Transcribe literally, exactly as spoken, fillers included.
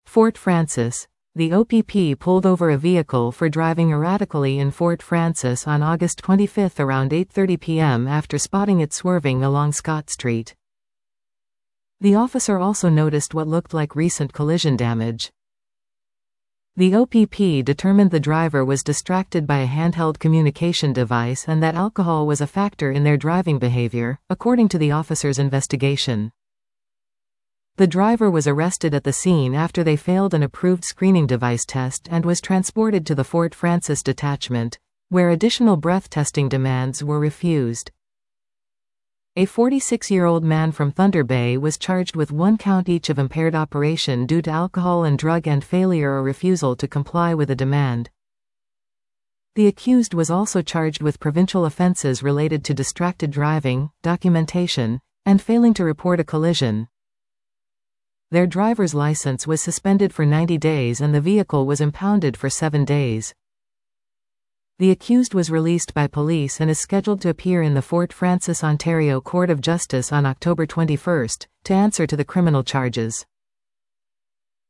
Fort Frances. The O P P pulled over a vehicle for driving erratically in Fort Frances on August twenty-fifth around eight thirty p m after spotting it swerving along Scott Street. The officer also noticed what looked like recent collision damage. The O P P determined the driver was distracted by a handheld communication device and that alcohol was a factor in their driving behavior, according to the officer's investigation. The driver was arrested at the scene after they failed an approved screening device test and was transported to the Fort Frances detachment, where additional breath testing demands were refused. A forty-six-year-old man from Thunder Bay was charged with one count each of impaired operation due to alcohol and drug and failure or refusal to comply with a demand. The accused was also charged with provincial offenses related to distracted driving, documentation, and failing to report a collision. Their driver's license was suspended for ninety days and the vehicle was impounded for seven days. The accused was released by police and is scheduled to appear in the Fort Frances, Ontario Court of Justice on October twenty-first, to answer to the criminal charges.